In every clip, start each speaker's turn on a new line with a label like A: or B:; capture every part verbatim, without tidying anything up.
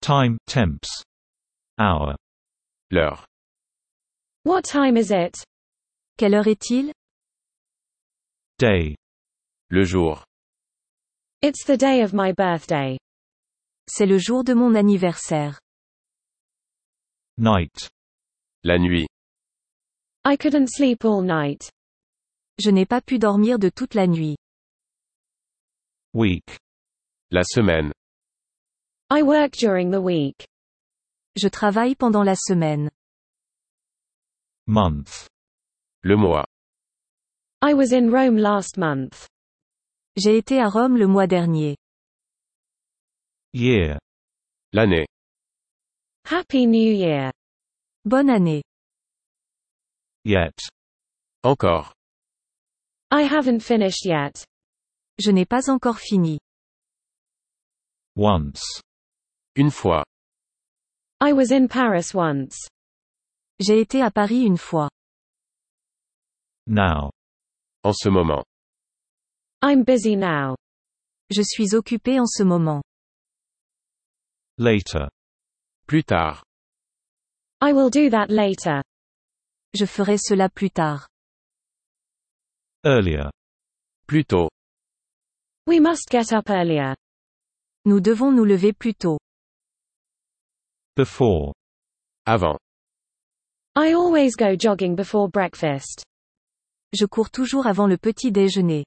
A: Time, temps. Hour.
B: L'heure.
C: What time is it?
D: Quelle heure est-il?
A: Day.
B: Le jour.
C: It's the day of my birthday.
D: C'est le jour de mon anniversaire.
A: Night.
B: La nuit.
C: I couldn't sleep all night.
D: Je n'ai pas pu dormir de toute la nuit.
A: Week.
B: La semaine.
C: I work during the week.
D: Je travaille pendant la semaine.
A: Month.
B: Le mois.
C: I was in Rome last month.
D: J'ai été à Rome le mois dernier.
A: Year.
B: L'année.
C: Happy New Year.
D: Bonne année.
A: Yet.
B: Encore.
C: I haven't finished yet.
D: Je n'ai pas encore fini.
A: Once.
B: Une fois.
C: I was in Paris once.
D: J'ai été à Paris une fois.
A: Now.
B: En ce moment.
C: I'm busy now.
D: Je suis occupé en ce moment.
A: Later.
B: Plus tard.
C: I will do that later.
D: Je ferai cela plus tard.
A: Earlier.
B: Plus tôt.
C: We must get up earlier.
D: Nous devons nous lever plus tôt.
A: Before.
B: Avant.
C: I always go jogging before breakfast.
D: Je cours toujours avant le petit déjeuner.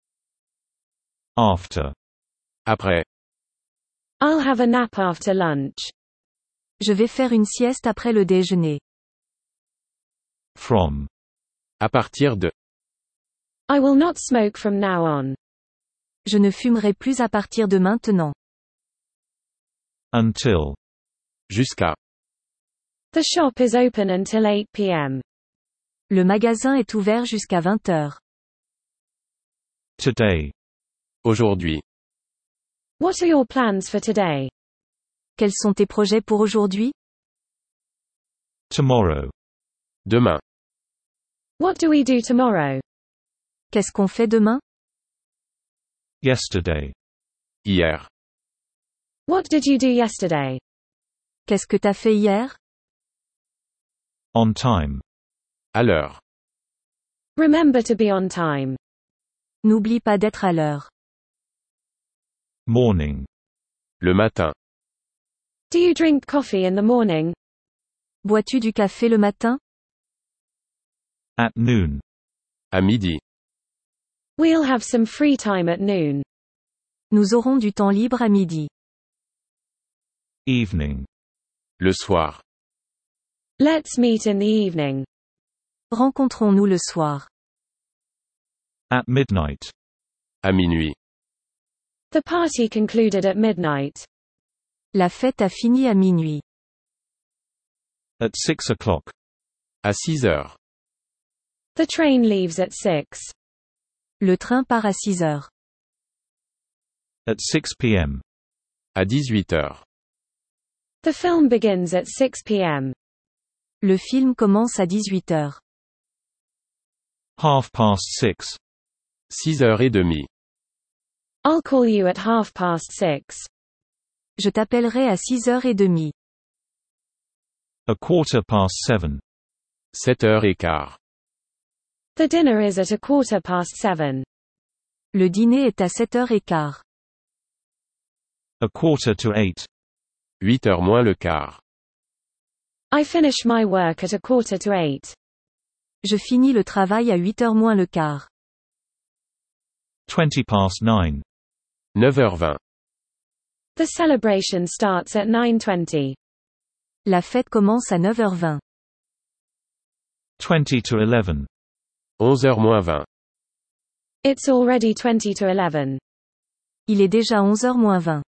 A: After.
B: Après.
C: I'll have a nap after lunch.
D: Je vais faire une sieste après le déjeuner.
A: From.
B: À partir de.
C: I will not smoke from now on.
D: Je ne fumerai plus à partir de maintenant.
A: Until.
B: Jusqu'à.
C: The shop is open until eight p m
D: Le magasin est ouvert jusqu'à vingt heures.
A: Today.
B: Aujourd'hui.
C: What are your plans for today?
D: Quels sont tes projets pour aujourd'hui?
A: Tomorrow.
B: Demain.
C: What do we do tomorrow?
D: Qu'est-ce qu'on fait demain?
A: Yesterday.
B: Hier.
C: What did you do yesterday?
D: Qu'est-ce que t'as fait hier?
A: On time.
B: À l'heure.
C: Remember to be on time.
D: N'oublie pas d'être à l'heure.
A: Morning.
B: Le matin.
C: Do you drink coffee in the morning?
D: Bois-tu du café le matin?
A: At noon.
B: À midi.
C: We'll have some free time at noon.
D: Nous aurons du temps libre à midi.
A: Evening.
B: Le soir.
C: Let's meet in the evening.
D: Rencontrons-nous le soir.
A: At midnight.
B: À minuit.
C: The party concluded at midnight.
D: La fête a fini à minuit.
A: At six o'clock.
B: À six heures.
C: The train leaves at six.
D: Le train part à six heures.
A: At six p m.
B: À dix-huit heures.
C: The film begins at six p m
D: Le film commence à dix-huit heures.
A: Half past six.
B: Six heures et demie.
C: I'll call you at half past six.
D: Je t'appellerai à six heures et demie.
A: A quarter past seven.
B: Sept heures et quart.
C: The dinner is at a quarter past seven.
D: Le dîner est à sept heures et quart.
A: A quarter to eight.
B: Huit heures moins le quart.
C: I finish my work at a quarter to eight.
D: Je finis le travail à huit heures moins le quart.
A: Twenty past nine.
B: Neuf heures vingt.
C: The celebration starts at nine twenty.
D: La fête commence à neuf heures vingt.
A: Twenty to eleven.
B: Onze heures moins vingt.
C: It's already twenty to eleven.
D: Il est déjà onze heures moins vingt.